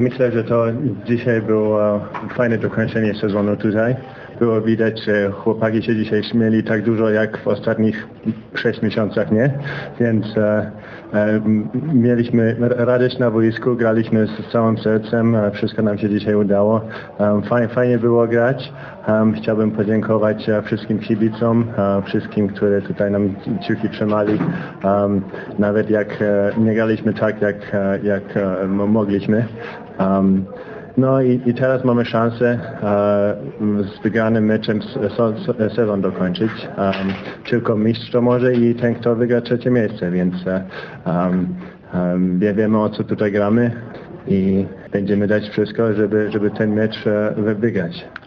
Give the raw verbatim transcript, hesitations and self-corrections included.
Myślę, że to dzisiaj było fajne dokończenie sezonu tutaj. Było widać, że chłopaki się dzisiaj śmieli tak dużo jak w ostatnich sześć miesiącach, nie? Więc e, e, mieliśmy radość na boisku, graliśmy z całym sercem, wszystko nam się dzisiaj udało. Um, fajnie, fajnie było grać. Um, chciałbym podziękować wszystkim kibicom, uh, wszystkim, którzy tutaj nam kciuki trzymali. Um, nawet jak e, nie graliśmy tak, jak, jak e, mogliśmy. Um, No i, i teraz mamy szansę uh, z wygranym meczem sezon dokończyć. Um, tylko mistrz to może i ten, kto wygra trzecie miejsce, więc um, um, wiemy, o co tutaj gramy i będziemy dać wszystko, żeby, żeby ten mecz uh, wygrać.